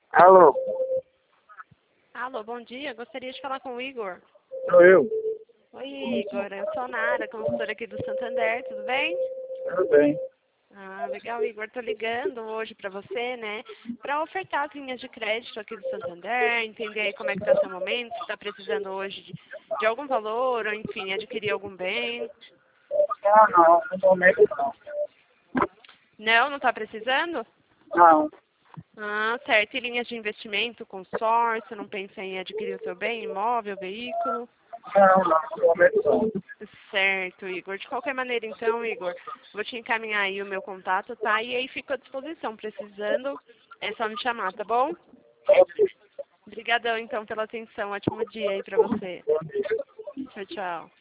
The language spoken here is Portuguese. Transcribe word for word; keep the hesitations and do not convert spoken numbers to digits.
Alô, Alô, bom dia. Gostaria de falar com o Igor. sou eu. Oi, Igor. Eu sou Nara, consultora aqui do Santander. Tudo bem? Tudo bem. Ah, legal, Igor. Tô ligando hoje para você, né, para ofertar as linhas de crédito aqui do Santander, entender aí como é que tá seu momento, se está precisando hoje de, de algum valor, ou enfim, adquirir algum bem. Ah, não, no momento não. Não, não está precisando? Não, Ah, certo. E linhas de investimento, consórcio, não pensa em adquirir o seu bem, imóvel, veículo? não, não, no momento não. Certo, Igor. De qualquer maneira, então, Igor, vou te encaminhar aí o meu contato, tá? E aí fico à disposição. Precisando, é só me chamar, tá bom? Obrigadão, então, pela atenção. Ótimo dia aí pra você. Tchau, tchau.